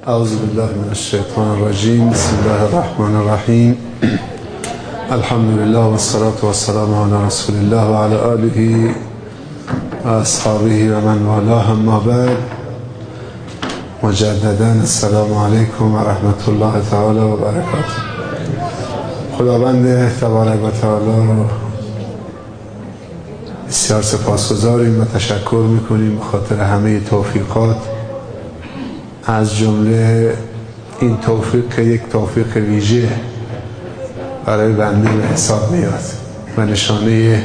اعوذ بالله من الشیطان الرجیم. بسم الله الرحمن الرحیم. الحمد لله والصلاة والسلام على رسول الله و علی آله و اصحابه و من والاه. اما بعد، مجددا السلام علیکم و رحمت الله تعالی و برکاته. خداوند تبارک و تعالی رو بسیار سپاسگزاریم و تشکر میکنیم به خاطر همه توفیقات، از جمله این توفیق که یک توفیق ویژه برای بنده به حساب میاد و نشانه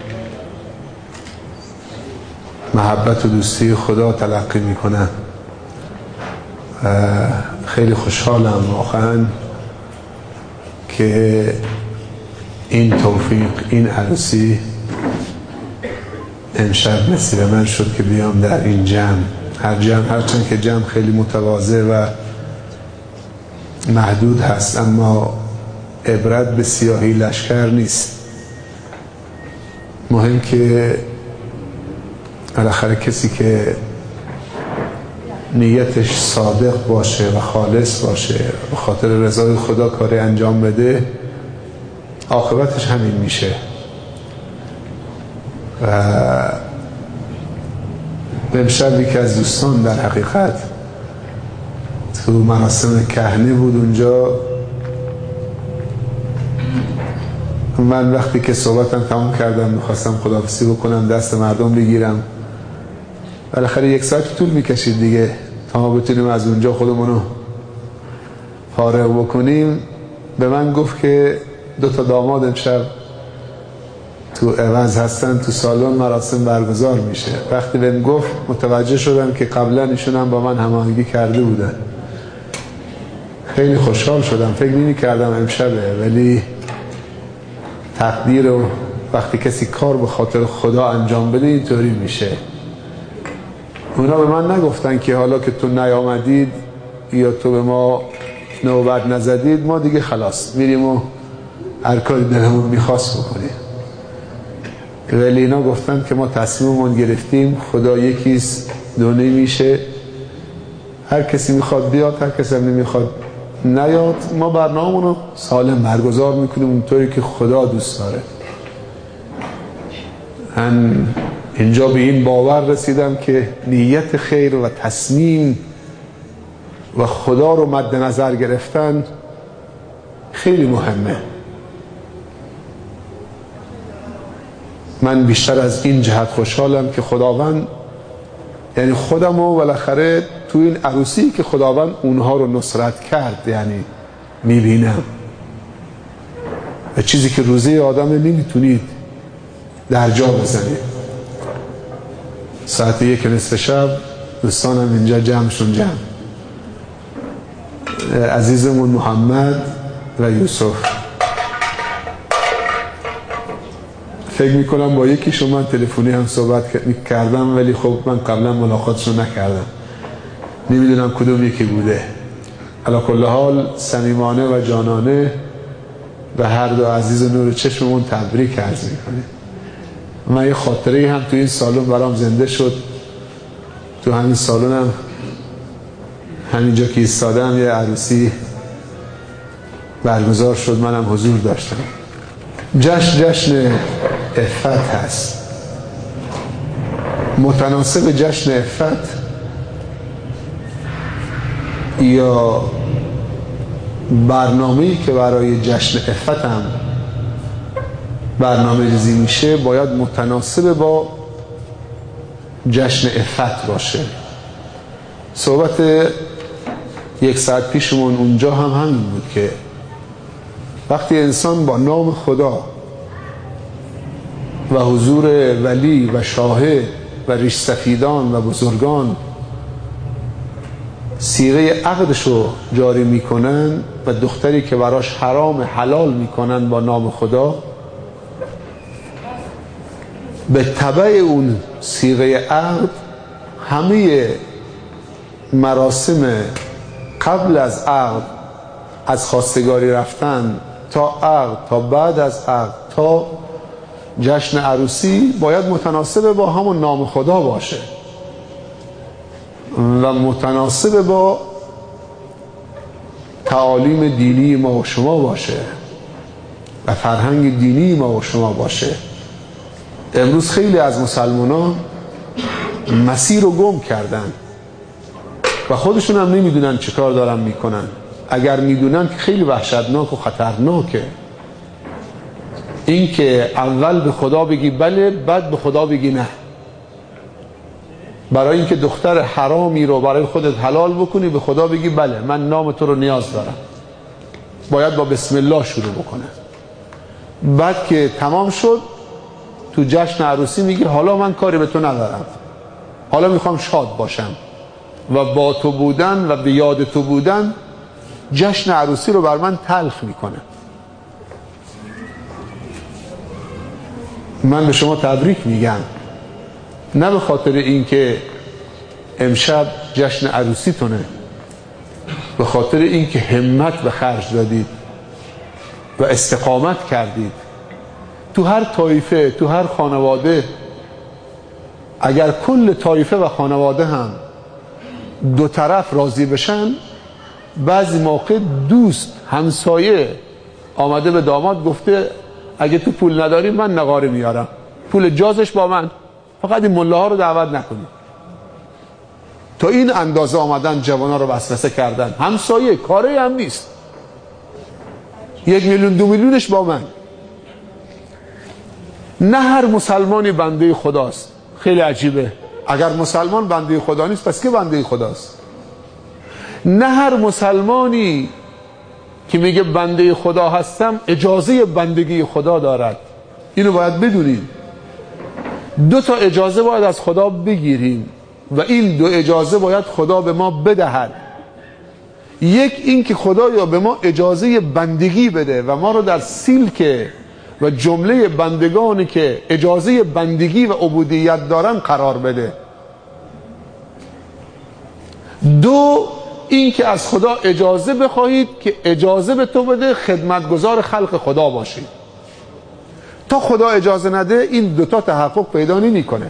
محبت و دوستی خدا تلقی میکنم. خیلی خوشحالم واقعا که این توفیق، این عروسی امشب نصیب من شد که بیام در این جمع. هرچند که جمع خیلی متواضع و محدود هست، اما عبرت به سیاهی لشکر نیست. مهم که بالاخره کسی که نیتش صادق باشه و خالص باشه، به خاطر رضای خدا کاری انجام بده، عاقبتش همین میشه. و امشب یکی از دوستان در حقیقت تو مراسم کهنه بود اونجا. من وقتی که صحبتم تمام کردم میخواستم خداحافظی بکنم، دست مردم بگیرم. بالاخره یک ساعت طول میکشید دیگه تا ما بتونیم از اونجا خودمونو فارغ بکنیم. به من گفت که 2 داماد امشب تو عوض هستن، تو سالن مراسم برگزار میشه. وقتی بهم گفت متوجه شدم که قبلا ایشون هم با من هماهنگی کرده بودن. خیلی خوشحال شدم، فکر نمی کردم امشبه، ولی تقدیر و وقتی کسی کار به خاطر خدا انجام بده اینطوری میشه. اونا به من نگفتن که حالا که تو نیامدید یا تو به ما نوبت نزدید ما دیگه خلاص میریم و هر کاری دلمون میخواست بکنیم، ولی اینا گفتن که ما تصمیممون گرفتیم، خدا یکیست، دو نمیشه، هر کسی میخواد بیاد، هر کسی هم نمیخواد نیاد. ما برنامه‌مون رو سالم برگزار میکنیم اونطوری که خدا دوست داره. من اینجا به این باور رسیدم که نیت خیر و تصمیم و خدا رو مد نظر گرفتن خیلی مهمه. من بیشتر از این جهت خوشحالم که خداوند، یعنی خودم رو بالاخره تو این عروسی که خداوند اونها رو نصرت کرد، یعنی میبینم و چیزی که روزه آدم نمیتونید در جا بزنید. ساعت 1:30 شب دوستانم اینجا جمعشون جمع، عزیزمون محمد و یوسف. فکر میکنم با یکیشون من تلفنی هم صحبت کردم، ولی خب من قبلا ملاقاتشون نکردم، نمیدونم کدوم یکی بوده. علی کل حال صمیمانه و جانانه و هر دو عزیز و نور چشممون تبریک عرض میکنه. من یه خاطره هم تو این سالن برام زنده شد. تو همین سالن هم همینجا که ایستادم یه عروسی برگزار شد، منم حضور داشتم. جشن عفت هست. متناسب جشن عفت یا برنامه‌ای که برای جشن عفت هم برنامه ریزی میشه باید متناسب با جشن عفت باشه. صحبت 1 ساعت پیشمون اونجا هم همین بود که وقتی انسان با نام خدا و حضور ولی و شاهد و ریش سفیدان و بزرگان صیغه عقدش رو جاری میکنن و دختری که براش حرام حلال میکنن با نام خدا، به تبع اون صیغه عقد همه مراسم قبل از عقد، از خواستگاری رفتن تا عقد، تا بعد از عقد، تا جشن عروسی باید متناسب با همون نام خدا باشه و متناسب با تعالیم دینی ما و شما باشه و فرهنگ دینی ما و شما باشه. امروز خیلی از مسلمانان مسیر رو گم کردن و خودشون هم نمیدونن چه کار دارن میکنن. اگر میدونن که خیلی وحشتناک و خطرناکه این که اول به خدا بگی بله، بعد به خدا بگی نه. برای اینکه دختر حرامی رو برای خودت حلال بکنی به خدا بگی بله من نام تو رو نیاز دارم، باید با بسم الله شروع بکنه. بعد که تمام شد تو جشن عروسی میگی حالا من کاری به تو ندارم، حالا میخوام شاد باشم و با تو بودن و به یاد تو بودن جشن عروسی رو بر من تلخ میکنه. من به شما تبریک میگم، نه به خاطر اینکه امشب جشن عروسیتونه، به خاطر اینکه همت به خرج دادید و استقامت کردید. تو هر طایفه، تو هر خانواده، اگر کل طایفه و خانواده هم دو طرف راضی بشن، بعضی موقع دوست همسایه آمده به داماد گفته اگه تو پول نداری من نقاره میارم، پول جازش با من، فقط این مله ها رو دعوت نکنی. تا این اندازه آمدن جوانا رو وسوسه کردن. همسایه کاری هم نیست، 1 میلیون 2 میلیونش با من. نه هر مسلمانی بنده خداست. خیلی عجیبه، اگر مسلمان بنده خدا نیست پس که بنده خداست؟ نه هر مسلمانی که میگه بنده خدا هستم اجازه بندگی خدا دارد. اینو باید بدونید. 2 تا اجازه باید از خدا بگیریم و این 2 اجازه باید خدا به ما بدهد. یک این که خدایا به ما اجازه بندگی بده و ما رو در سیلک و جمله بندگانی که اجازه بندگی و عبودیت دارن قرار بده. 2 این که از خدا اجازه بخواهید که اجازه به تو بده خدمتگزار خلق خدا باشید. تا خدا اجازه نده این 2 تا تحقق پیدا نمی‌کنه.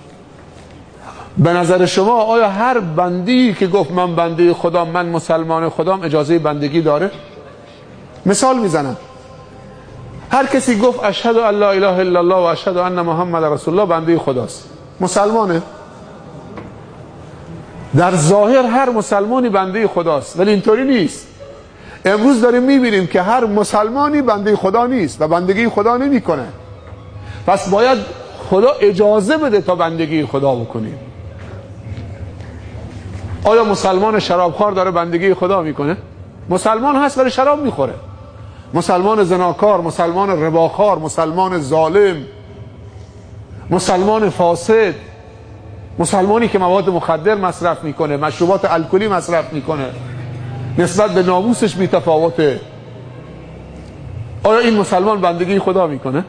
به نظر شما آیا هر بندی که گفت من بنده خدا، من مسلمان خدام، اجازه بندگی داره؟ مثال میزنم، هر کسی گفت اشهد ان لا اله الا الله و اشهد ان محمد رسول الله بنده خداست، مسلمانه. در ظاهر هر مسلمانی بنده خداست، ولی اینطوری نیست. امروز داریم میبینیم که هر مسلمانی بنده خدا نیست و بندگی خدا نمیکنه. پس باید خدا اجازه بده تا بندگی خدا بکنیم. آیا مسلمان شرابخوار داره بندگی خدا میکنه؟ مسلمان هست ولی شراب میخوره. مسلمان زناکار، مسلمان رباخوار، مسلمان ظالم، مسلمان فاسد، مسلمانی که مواد مخدر مصرف میکنه، مشروبات الکلی مصرف میکنه، نسبت به ناموسش بی‌تفاوته، آیا این مسلمان بندگی خدا میکنه؟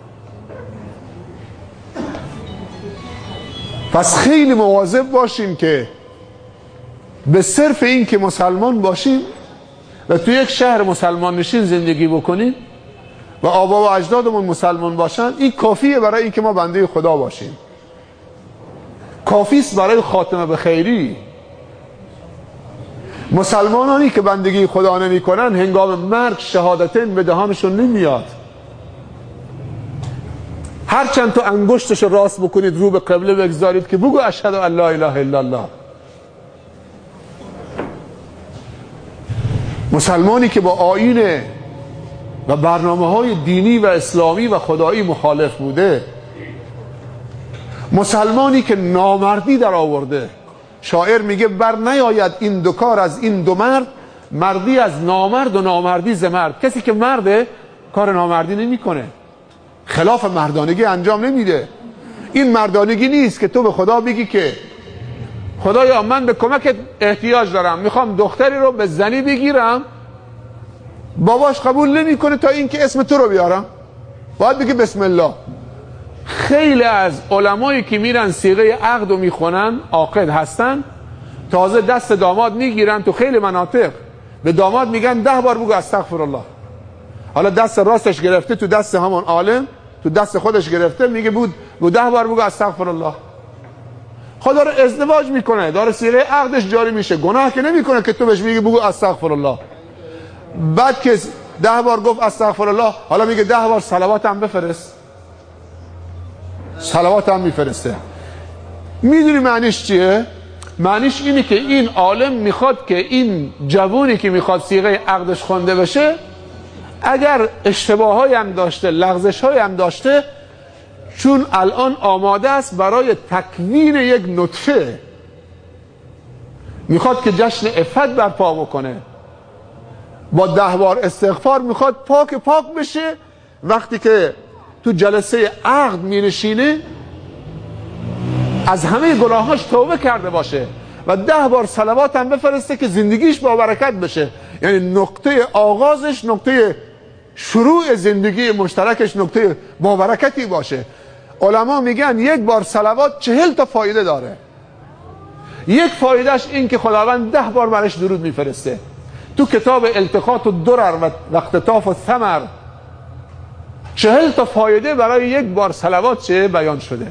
پس خیلی مواظب باشیم که به صرف این که مسلمان باشیم و تو یک شهر مسلمان نشین زندگی بکنیم و آبا و اجدادمون مسلمان باشن، این کافیه برای این که ما بنده خدا باشیم. کافیست برای خاتمه به خیری. مسلمانانی که بندگی خدا نمی کنن هنگام مرگ شهادتین به دهانشون نمیاد. هرچند تو انگشتش راست بکنید رو به قبله بگذارید که بگو اشهد ان لا اله الا الله. مسلمانی که با آیین و برنامه‌های دینی و اسلامی و خدایی مخالف بوده، مسلمانی که نامردی در آورده، شاعر میگه بر نیاید این 2 کار از این 2 مرد، مردی از نامرد و نامردی ز مرد. کسی که مرده کار نامردی نمیکنه، خلاف مردانگی انجام نمیده. این مردانگی نیست که تو به خدا بگی که خدایا من به کمکت احتیاج دارم، میخوام دختری رو به زنی بگیرم، باباش قبول نمیکنه تا اینکه اسم تو رو بیارم، باید بگی بسم الله. خیلی از علمایی که میرن صیغه عقد رو میخونن، عاقد هستن، تازه دست داماد میگیرن، تو خیلی مناطق به داماد میگن 10 بار بگو استغفر الله. حالا دست راستش گرفته تو دست همون عالم، تو دست خودش گرفته، میگه بود 10 بار بگو استغفر الله. خدا رو ازدواج میکنه، داره صیغه عقدش جاری میشه، گناه که نمیکنه که تو بهش میگی بگو استغفر الله. بعد که 10 بار گفت استغفرالله، حالا میگه 10 بار صلوات هم بفرست. صلوات هم میفرسته. میدونی معنیش چیه؟ معنیش اینه که این عالم میخواد که این جوونی که میخواد صیغه عقدش خوانده بشه، اگر اشتباهایی هم داشته، لغزش‌هایی هم داشته، چون الان آماده است برای تکوین یک نطفه، میخواد که جشن عفت برپا بکنه، با 10 بار استغفار میخواد پاک بشه. وقتی که تو جلسه عقد مینشینه از همه گناهاش توبه کرده باشه و 10 بار صلوات هم بفرسته که زندگیش با برکت بشه. یعنی نقطه آغازش، نقطه شروع زندگی مشترکش نقطه با برکتی باشه. علما میگن 1 بار صلوات 40 تا فایده داره. یک فایدهش این که خداوند 10 بار برش درود میفرسته. تو کتاب التقاط الدرر و اقتطاف الثمر 40 تا فایده برای 1 بار صلوات چه بیان شده.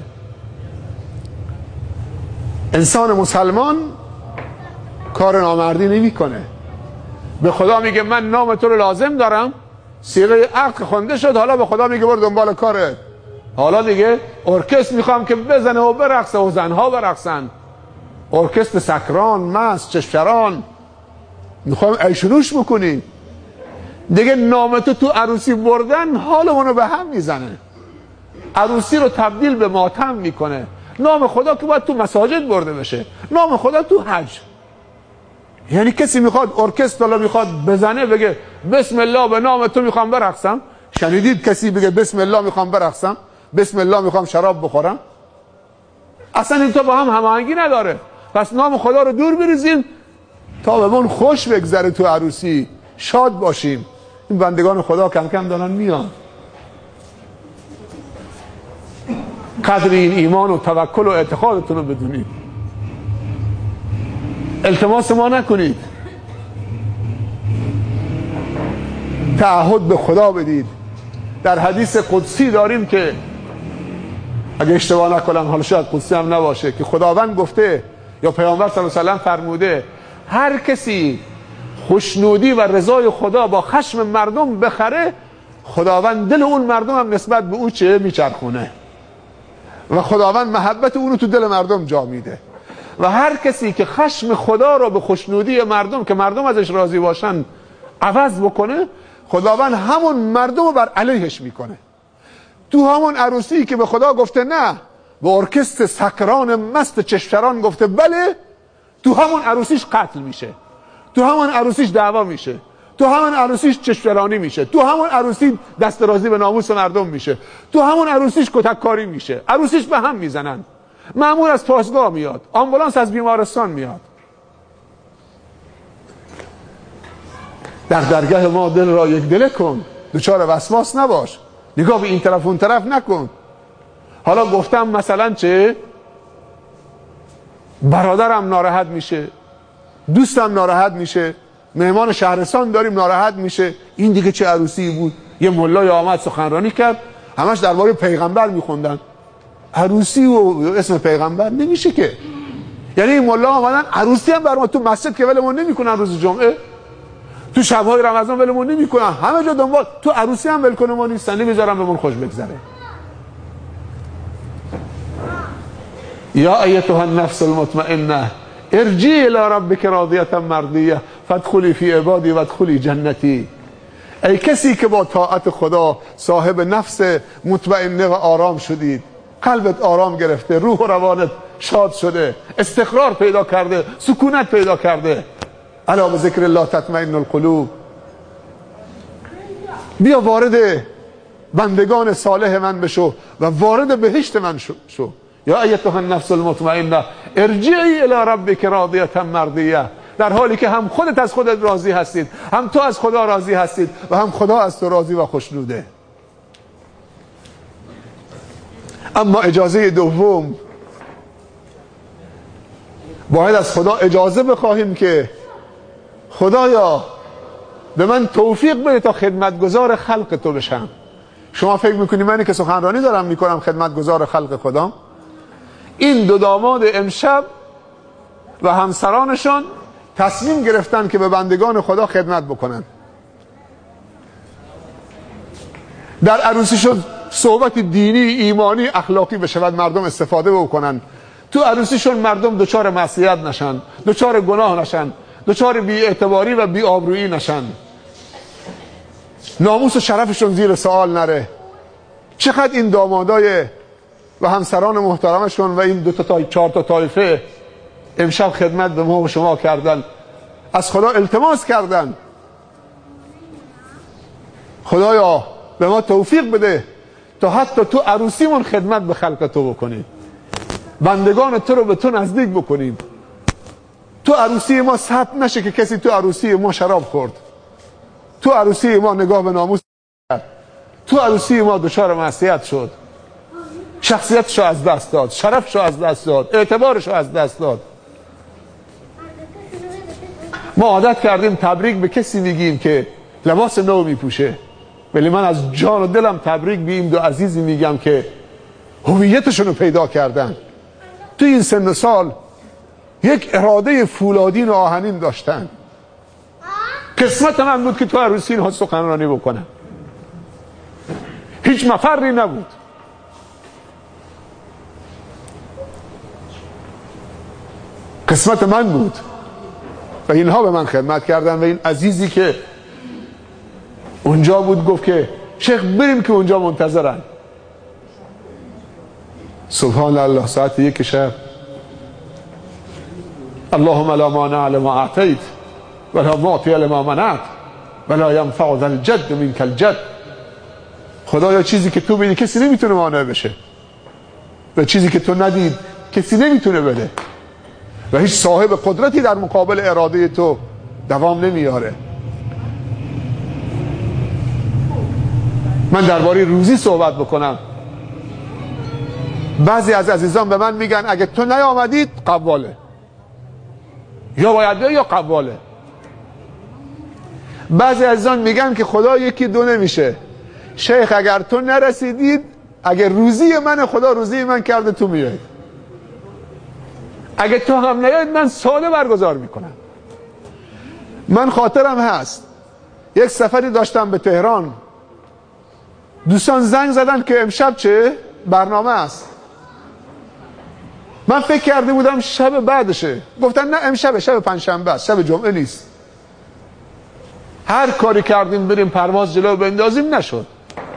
انسان مسلمان کار نامردی نمیکنه. به خدا میگه من نام تو رو لازم دارم، صیغه عقد خوانده شد، حالا به خدا میگه برو دنبال کارت. حالا دیگه ارکستر میخوام که بزنه و برقصه و زنها برقصن، ارکستر سکران، مست، چشمشران، میخوام عیشونوش بکنی. دیگه نام تو عروسی بردن حالمونو به هم میزنه، عروسی رو تبدیل به ماتم میکنه. نام خدا که باید تو مساجد برده بشه، نام خدا تو حج. یعنی کسی میخواد ارکستر رو میخواد بزنه بگه بسم الله به نام تو میخوام برقصم؟ شنیدید کسی بگه بسم الله میخوام برقصم، بسم الله میخوام شراب بخورم؟ اصلا این تو با هم هماهنگی نداره. پس نام خدا رو دور بریزیم تا بهمون خوش بگذره، تو عروسی شاد باشیم. این بندگان خدا کم کم دارن میان. قدر این ایمان و توکل و اعتقادتون رو بدونید. التماس ما نکنید، تعهد به خدا بدید. در حدیث قدسی داریم که اگه اشتباه نکنم، حالا شاید قدسی هم نباشه، که خداوند گفته یا پیامبر صلی الله علیه و سلم فرموده هر کسی خوشنودی و رضای خدا با خشم مردم بخره، خداوند دل اون مردم هم نسبت به او چه میچرخونه و خداوند محبت اونو تو دل مردم جا میده. و هر کسی که خشم خدا رو به خوشنودی مردم که مردم ازش راضی باشن عوض بکنه، خداوند همون مردم رو بر علیهش میکنه. تو همون عروسی که به خدا گفته نه، به ارکستر سکران مست چشمشران گفته بله، تو همون عروسیش قتل میشه، تو همون عروسیش دعوا میشه، تو همون عروسیش چشمشرانی میشه، تو همون عروسی دست رازی به ناموس مردم میشه، تو همون عروسیش کتککاری میشه، عروسیش به هم میزنن، مأمور از پاسگاه میاد، آمبولانس از بیمارستان میاد. در درگاه ما دل را یک دله کن، دچار وسواس نباش، نگاه به این طرف اون طرف نکن. حالا گفتم مثلا چه برادرم ناراحت میشه، دوستم ناراحت میشه، مهمان شهرستان داریم ناراحت میشه، این دیگه چه عروسی بود؟ یه ملای آمد سخنرانی کرد، همش درباره پیغمبر میخوندن. عروسی و اسم پیغمبر نمیشه که. یعنی این ملا آمدن عروسی هم برام تو مسجد که ولمون نمیکنن، روز جمعه تو شبهای رمضان ولمون نمیکنن، همه جا دنبال، تو عروسی هم ولکنه ما نیستن، نمیذارن بهمون خوش بگذره. یا ایتها النفس المطمئنه ارجعی الی ربک راضیه مرضیه فادخلی فی عبادی وادخلی جنتی. ای کسی که با طاعت خدا صاحب نفس مطمئنه و آرام شدید، قلبت آرام گرفته، روح و روانت شاد شده، استقرار پیدا کرده، سکونت پیدا کرده، الا بذکر الله تطمئن القلوب، بیا وارد بندگان صالح من بشو و وارد بهشت من شو. یا ایتها النفس المطمئنه ارجعی الی ربک راضیه مرضیه. در حالی که هم خودت از خودت راضی هستید، هم تو از خدا راضی هستید و هم خدا از تو راضی و خوشنوده. اما اجازه دوم، باید از خدا اجازه بخواهیم که خدایا به من توفیق بده تا خدمتگزار خلق تو بشم. شما فکر میکنی منی که سخنرانی دارم میکنم خدمتگزار خلق خدا؟ این دو داماد امشب و همسرانشان تصمیم گرفتن که به بندگان خدا خدمت بکنن. در عروسیشون صحبت دینی، ایمانی، اخلاقی بشود، مردم استفاده بکنن. تو عروسیشون مردم دچار معصیت نشن، دچار گناه نشن، دچار بی‌اعتباری و بی‌آبرویی نشن، ناموس و شرفشون زیر سوال نره. چقدر این دامادای و همسران محترمشون و این 2 تا 4 تا طایفه امشب خدمت به ما و شما کردن، از خدا التماس کردن خدایا به ما توفیق بده تا حتی تو عروسیمون خدمت به خلق تو بکنیم، بندگان تو رو به تو نزدیک بکنیم. تو عروسی ما ثبت نشه که کسی تو عروسی ما شراب خورد، تو عروسی ما نگاه به ناموس کرد، تو عروسی ما دچار معصیت شد، شخصیتشو از دست داد، شرفشو از دست داد، اعتبارشو از دست داد. ما عادت کردیم تبریک به کسی میگیم که لباس نو میپوشه، ولی من از جان و دلم تبریک به این 2 عزیزی میگم که هویتشون رو پیدا کردن، تو این سن و سال یک اراده فولادین و آهنین داشتن. قسمت من بود که تو عروسی اینها سخنرانی بکنم، هیچ مفری نبود. قسمت من بود و اینها به من خدمت کردن. و این عزیزی که اونجا بود گفت که شیخ بریم که اونجا منتظرن. سبحان الله، ساعت 1 شب، اللهم لا مانع لما اعطیت ولا معطی لما منعت ولا ینفع ذا الجد منک الجد. خدایا چیزی که تو بدی کسی نمیتونه مانع بشه و چیزی که تو ندید کسی نمیتونه بده و هیچ صاحب قدرتی در مقابل اراده تو دوام نمیاره. من درباره روزی صحبت بکنم. بعضی از عزیزان به من میگن اگه تو نیامدید قواله، یا باید یا قواله. بعضی عزیزان میگن که خدا 1 2 نمیشه، شیخ اگر تو نرسیدید، اگر روزی من خدا روزی من کرده تو میاید، اگه تو هم نیاید من ساله برگزار میکنم. من خاطرم هست یک سفری داشتم به تهران، دوستان زنگ زدن که امشب چه برنامه است. من فکر کرده بودم شب بعدشه، گفتن نه امشب، شب پنجشنبه است، شب جمعه نیست. هر کاری کردیم بریم پرواز جلو بندازیم، نشد.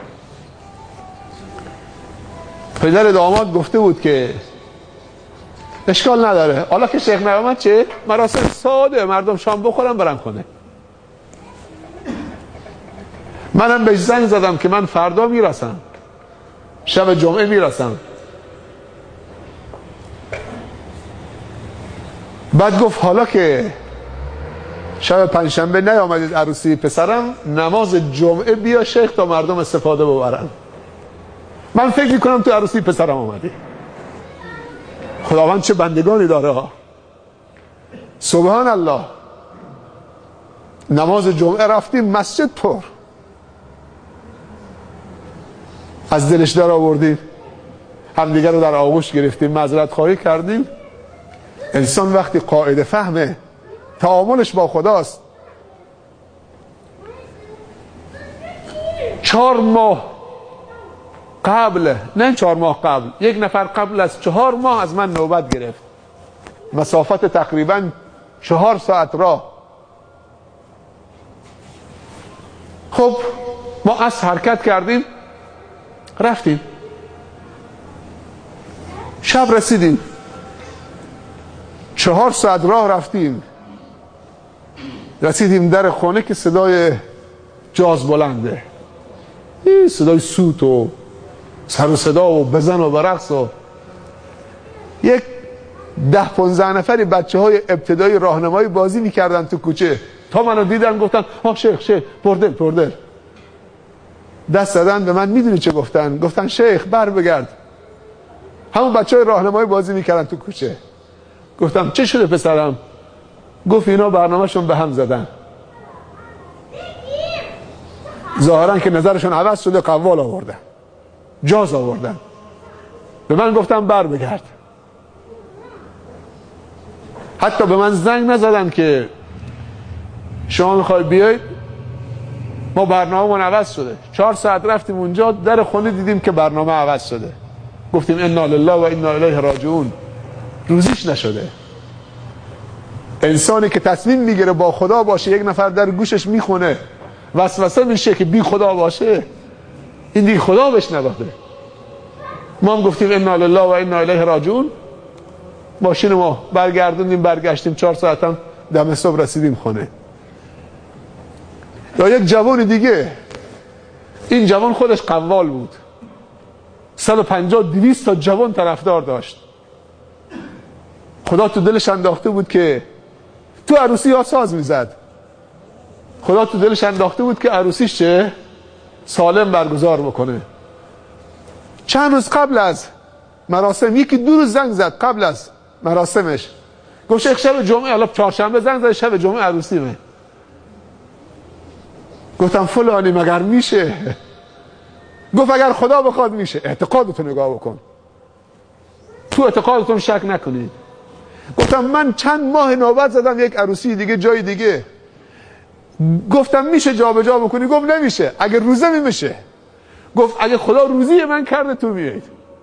پدر داماد گفته بود که اشکال نداره، حالا که شیخ نیامد چه مراسم ساده، مردم شام بخورن برن خونه. منم بهش زنگ زدم که من فردا میرسم، شب جمعه میرسم. بعد گفت حالا که شب پنجشنبه نیامدید عروسی پسرم، نماز جمعه بیا شیخ تا مردم استفاده ببرن. من فکر میکنم تو عروسی پسرم آمدی. خداوند چه بندگانی داره ها. سبحان الله. نماز جمعه رفتیم مسجد پر، از دلش در آوردیم، همدیگر رو در آغوش گرفتیم، معذرت خواهی کردیم. انسان وقتی قاعده فهمه تعاملش با خداست، 4 ماه قبل، نه 4 ماه قبل، 1 نفر قبل از 4 ماه از من نوبت گرفت، مسافت تقریبا 4 ساعت راه. خب ما از حرکت کردیم رفتیم، شب رسیدیم، 4 ساعت راه رفتیم، رسیدیم در خانه که صدای جاز بلنده، صدای سوت و سر و صدا و بزن و برقص و یک 10-15 نفری بچه های ابتدایی راهنمایی بازی میکردن تو کوچه. تا منو دیدن گفتن شیخ پردل دست زدن به من. میدونی چه گفتن شیخ بر بگرد. همون بچه های راهنمایی بازی میکردن تو کوچه. گفتم چه شده پسرم؟ گفت اینا برنامهشون به هم زدن، ظاهرا که نظرشون عوض شده، قوال آوردن، جاز آوردن. به من گفتم بر بگرد. حتی به من زنگ نزدن که شما میخوای بیاید، ما برنامه‌مون عوض شده. 4 ساعت رفتیم اونجا، در خونه دیدیم که برنامه عوض شده. گفتیم انا لله و انا الیه راجعون. روزیش نشده. انسانی که تصمیم میگیره با خدا باشه، یک نفر در گوشش میخونه وسوسه میشه که بی خدا باشه، این دیگه خدا بهش نداده. ما هم گفتیم انا لله و انا الیه راجعون. ماشین ما برگردوندیم، برگشتیم 4 ساعت هم دم صبح رسیدیم خونه. یا یک جوان دیگه، این جوان خودش قوال بود، 150-200 تا جوان طرفدار داشت. خدا تو دلش انداخته بود که تو عروسی ها ساز میزد. خدا تو دلش انداخته بود که عروسیش چه سالم برگزار بکنه. چند روز قبل از مراسم، 1-2 روز زنگ زد قبل از مراسمش، گفت شیخ شب جمعه، حالا چهارشنبه زنگ زد، شب جمعه عروسیمه. گفتم فلانی مگر میشه؟ گفت اگر خدا بخواد میشه. اعتقادتو نگاه بکن، تو اعتقادتون شک نکنید. گفتم من چند ماه نوبت زدم یک عروسی دیگه جای دیگه، گفتم میشه جابجا بکنی؟ گفت نمیشه. اگه روزه میشه. گفت اگه خدا روزی من کرده تو میایید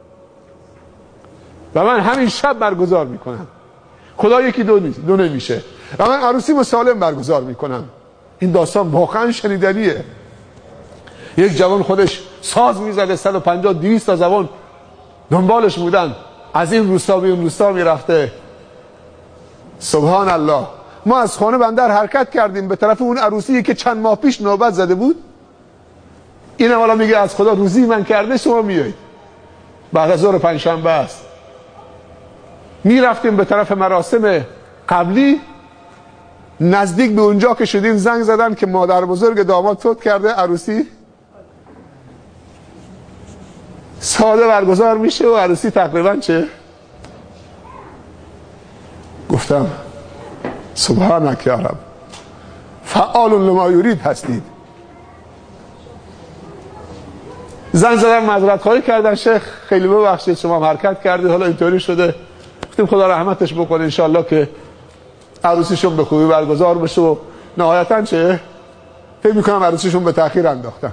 و من همین شب برگزار میکنم. خدا 1-2 نمیشه و من عروسی مسالم برگزار میکنم. این داستان واقعا شنیدنیه. یک جوان خودش ساز میزده، 150-200 تا جوان دنبالش بودن، از این روستا به اون روستا میرفته. سبحان الله. ما از خانه بندر حرکت کردیم به طرف اون عروسی که چند ماه پیش نوبت زده بود. این حالا میگه از خدا روزی من کرده، شما میایید. بعد از ظهر پنجشنبه است. میرفتیم به طرف مراسم قبلی. نزدیک به اونجا که شدیم زنگ زدن که مادر بزرگ داماد فوت کرده، عروسی ساده برگزار میشه و عروسی تقریبا چه؟ گفتم سبحانك یا رب، فعال لما یرید هستید. زنگ زدن معذرت خواهی کردن، شیخ خیلی ببخشید شما هم حرکت کردید، حالا اینطوری شده. گفتیم خدا رحمتش بکنه انشالله که عروسیشون به خوبی برگزار بشه. و نهایتا چه؟ فکر میکنم عروسیشون به تأخیر انداختن.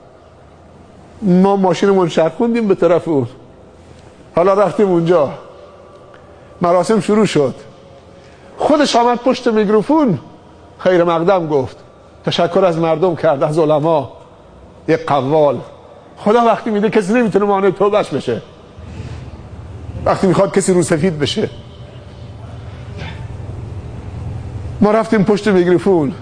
ما ماشینمون چرخوندیم به طرف اون. حالا رفتیم اونجا، مراسم شروع شد. خودش آمد پشت میکروفون خیر مقدم گفت، تشکر از مردم کرد، از علما. یک قوال. خدا وقتی میده کسی نمیتونه مانع توبهش بشه، وقتی میخواد کسی رو سفید بشه. ما رفتیم پشت میکروفون،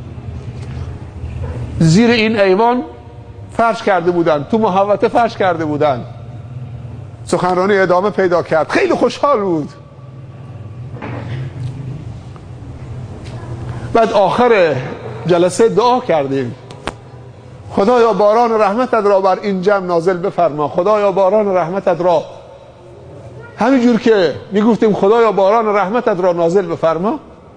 زیر این ایوان فرش کرده بودن، تو محوطه فرش کرده بودن. سخنرانی ادامه پیدا کرد، خیلی خوشحال بود. بعد آخر جلسه دعا کردیم، خدایا باران رحمتت را بر این جمع نازل بفرما، خدایا باران رحمتت را. همینجور که میگفتیم خدایا باران رحمتت را نازل بفرما،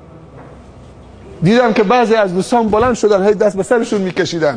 دیدم که بعضی از دوستان بلند شدن، هی دست به سرشون میکشیدن.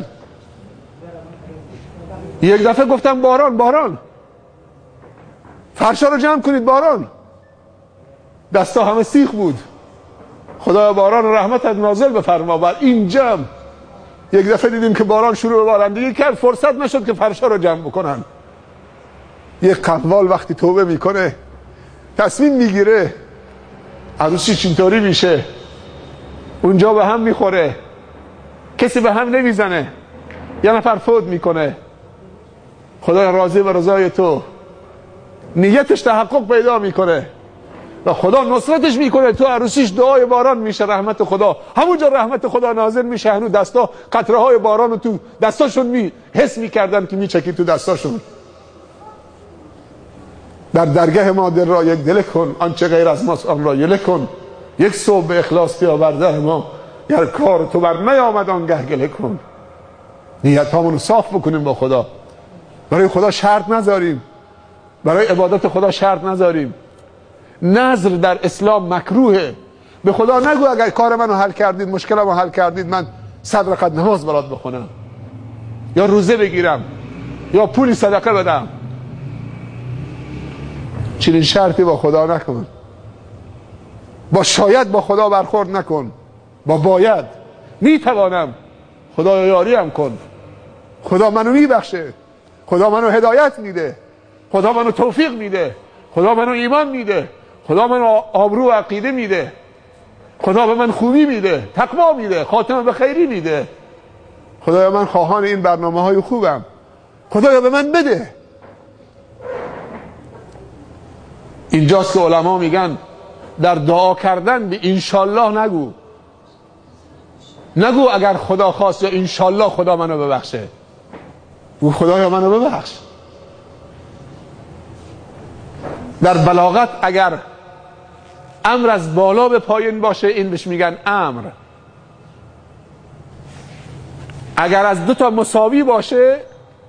یک دفعه گفتم باران باران، فرشا رو جمع کنید باران. دستا همه سیخ بود. خدایا باران رحمتت نازل بفرما بر این جمع. یک دفعه دیدیم که باران شروع به بارندگی کرد، فرصت نشد که فرشا رو جمع بکنن. یک قوال وقتی توبه میکنه، تصمیم میگیره، عروسیش اینطوری میشه، اونجا به هم میخوره، کسی به هم نمیزنه، یه نفر فوت میکنه، خدا راضی و رضای تو، نیتش تحقق پیدا میکنه و خدا نصرتش میکنه، تو عروسیش دعای باران میشه، رحمت خدا همونجا رحمت خدا نازل میشه. هنوز دستا قطره های باران رو تو دستاشون حس میکردن که میچکید تو دستاشون. در درگاه ما دل را یک دل کن، آنچه غیر از ماست آن را یله کن. یک صبح به اخلاص بیا بر در ما، گر کار تو بر نیامد آنگه گله کن. نیت هامون صاف بکنیم با خدا، برای خدا شرط نذاریم، برای عبادت خدا شرط نذاریم. نظر در اسلام مکروهه. به خدا نگو اگر کار منو حل کردید، مشکلمو حل کردید، من 100 رکعت نماز برات بخونم، یا روزه بگیرم، یا پولی صدقه بدم. چنین شرطی با خدا نکن. با شاید با خدا برخورد نکن، با باید. میتوانم، خدا یاریم کن، خدا منو میبخشه، خدا منو هدایت میده، خدا منو توفیق میده، خدا منو ایمان میده، خدا منو آبرو و عقیده میده، خدا به من خوبی میده، تقوا میده، خاتمه به خیری میده. خدایا من خواهان این برنامه های خوبم، خدایا به من بده. اینجاست که علما میگن در دعا کردن به انشالله نگو اگر خدا خواست یا انشالله خدا منو ببخشه. او خدایا منو ببخش. در بلاغت اگر امر از بالا به پایین باشه این بهش میگن امر. اگر از دو تا مساوی باشه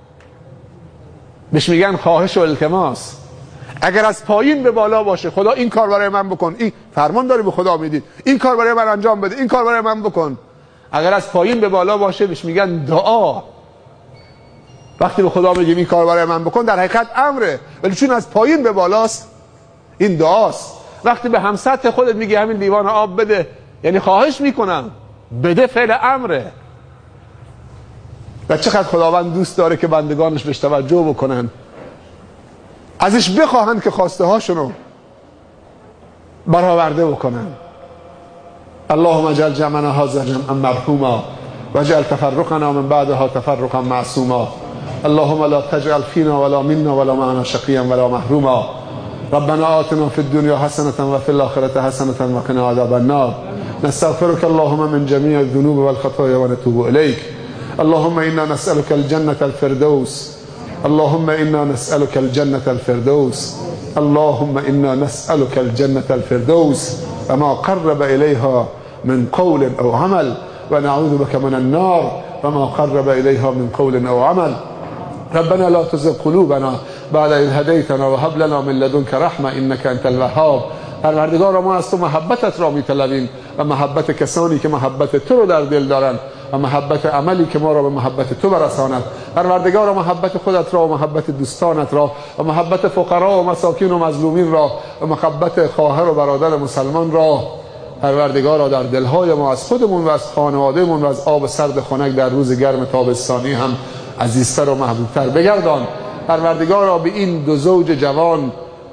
بهش میگن خواهش و التماس. اگر از پایین به بالا باشه خدا این کار برای من بکن، این فرمان داری به خدا میدید، این کار برای من انجام بده، این کار برای من بکن. اگر از پایین به بالا باشه بهش میگن دعا. وقتی به خدا میگیم این کار برای من بکن در حقیقت امره، ولی چون از پایین به بالاست این دعاست. وقتی به همسطح خودت میگی همین لیوان آب بده یعنی خواهش میکنم، بده فعل امره. و چقدر خداوند دوست داره که بندگانش بهش توجه بکنن، ازش بخواهن که خواسته هاشونو برآورده بکنن. اللهم اجعل جمعنا هذا جمعا مرحوما واجعل تفرقنا من بعدها تفرقا معصوما. اللهم لا تجعل فينا ولا منا ولا معنا شقيا ولا محروما. ربنا آتنا في الدنيا حسنة وفي الآخرة حسنة وقنا عذاب النار. نستغفرك اللهم من جميع الذنوب والخطايا ونتوب إليك. اللهم إنا نسألك الجنة الفردوس. اللهم إنا نسألك الجنة الفردوس. اللهم إنا نسألك الجنة الفردوس وما قرب إليها من قول أو عمل، ونعوذ بك من النار وما قرب إليها من قول أو عمل. ربنا لا تزغ قلوبنا بعد إذ هديتنا وهب لنا من لدنك رحمة إنك أنت الوهاب. پروردگارا ما از تو محبتت را میطلبیم و محبت کسانی که محبت تو رو در دل دارند و محبت عملی که ما را به محبت تو برساند. پروردگارا محبت خودت را و محبت دوستانت را و محبت فقرا و مساکین و مظلومین را و محبت خواهر و برادر مسلمان را پروردگارا در دلهای ما از خودمون و از خانوادهمون و از آب سرد خنک در روز گرم تابستانی هم عزیزتر و محبوبتر بگردان. پروردگارا به این دو زوج جوان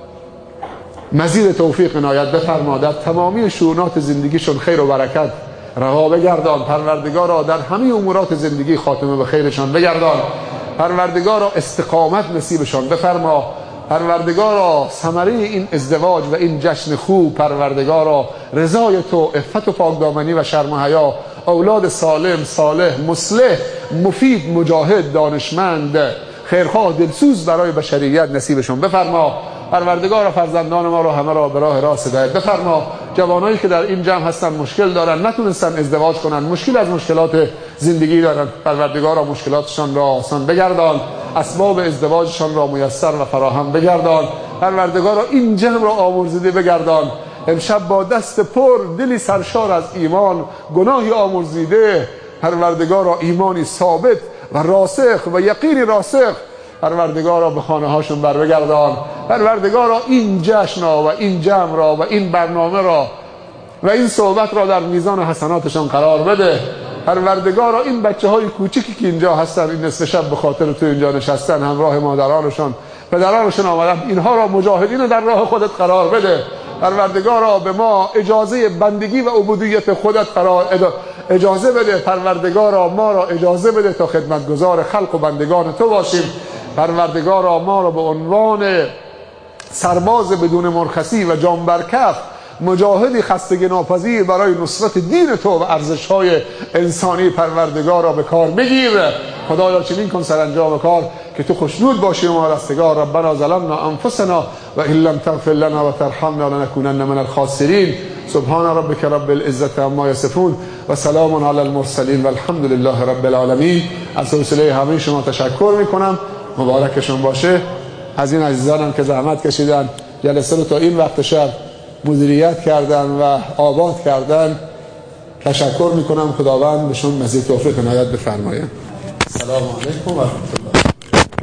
مزید توفیق عنایت بفرما، در تمامی شؤونات زندگیشون خیر و برکت رها بگردان. پروردگارا در همه امورات زندگی خاتمه به خیرشان بگردان. پروردگارا استقامت نصیبشان بفرما. پروردگارا ثمره این ازدواج و این جشن خوب پروردگارا رضای تو، عفت و پاکدامنی و شرم و حیا، اولاد سالم صالح مصلح مفید مجاهد دانشمند خیرخواه دلسوز برای بشریت نصیبشون بفرما. پروردگار فرزندان ما را همه را به راه راست هدایت بفرما. جوانایی که در این جمع هستن مشکل دارن نتونستن ازدواج کنن، مشکل از مشکلات زندگی دارن، پروردگار مشکلاتشان را آسان بگردان، اسباب ازدواجشان را میسر و فراهم بگردان. پروردگار این جمع را آمرزیده بگردان. امشب با دست پر دلی سرشار از ایمان، گناهی آمرزیده، پروردگار ایمانی ثابت و راسخ و یقینی راسخ پروردگارا به خانه هاشون بر بگردان. پروردگارا این جشن و این جمع را و این برنامه را و این صحبت را در میزان حسناتشان قرار بده. پروردگارا این بچه های کوچیکی که اینجا هستن این نصف شب به خاطر تو اینجا نشستن، همراه مادرانشان پدرانشان آمدن، اینها را مجاهدین در راه خودت قرار بده. پروردگارا به ما اجازه بندگی و عبودیت خودت اجازه بده. پروردگارا ما را اجازه بده تا خدمتگزار خلق و بندگان تو باشیم. پروردگارا ما را به عنوان سرباز بدون مرخصی و جان بر کف، مجاهدی خستگی ناپذیر برای نصرت دین تو و ارزش‌های انسانی پروردگارا به کار بگیر. خدایا چنین کن سرانجام کار که تو خوشنود باشی و ما رستگار. ربنا ظلمنا انفسنا و ان لم تغفر لنا و ترحمنا لنكونن من الخاسرین. سبحان ربك رب العزة عما یصفون و سلام علی المرسلین و الحمد لله رب العالمین. از حوصله همه شما تشکر میکنم، مبارکشون باشه. از این عزیزانم که زحمت کشیدن جلسه رو تا این وقت شب مدیریت کردن و آباد کردن تشکر میکنم. خداوند بهشون مزید توفیق عنایت بفرماید. سلام علیکم و رحمت الله.